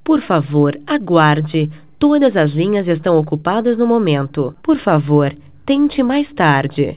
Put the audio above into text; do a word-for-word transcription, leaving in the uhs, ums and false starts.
Por favor, aguarde. Todas as linhas estão ocupadas no momento. Por favor, tente mais tarde.